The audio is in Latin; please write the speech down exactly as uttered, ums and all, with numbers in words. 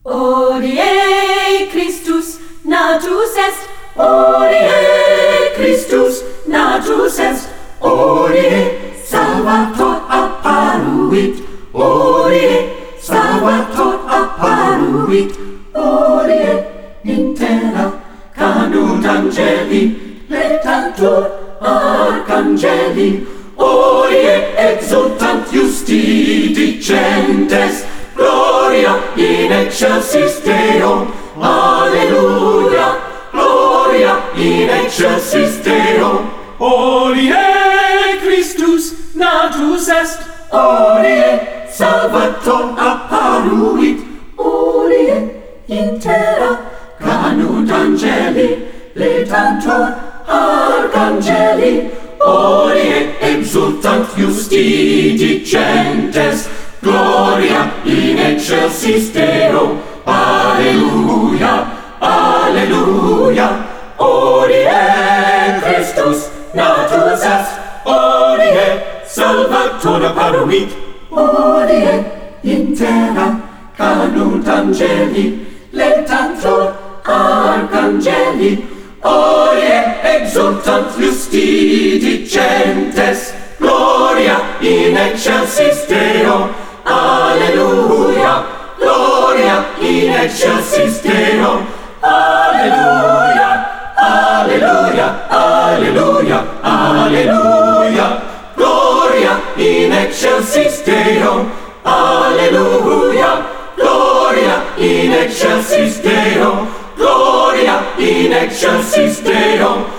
Hodie Christus natus est, Hodie Christus natus est, Hodie Salvator apparuit, Hodie Salvator apparuit, Hodie in terra canunt angeli, laetantur arcangeli, Hodie exultant justi dicentes, Gloria in excelsis Deo, Alleluia, Gloria in excelsis Deo. Hodie Christus natus est, Hodie Salvator apparuit, Hodie in terra canunt angeli, laetantur arcangeli, Hodie exultant justi dicentes, Gloria in excelsis Deo, Alleluia, Alleluia. Hodie Christus natus est, Hodie Salvator apparuit, Hodie in terra canunt angeli, laetantur arcangeli, Hodie exultant justi dicentes, Gloria in excelsis Deo, Alleluia, Gloria in excelsis Deo, Alleluia, Alleluia, Alleluia, Alleluia, Gloria in excelsis Deo, Alleluia, Gloria in excelsis Deo, Gloria in excelsis Deo.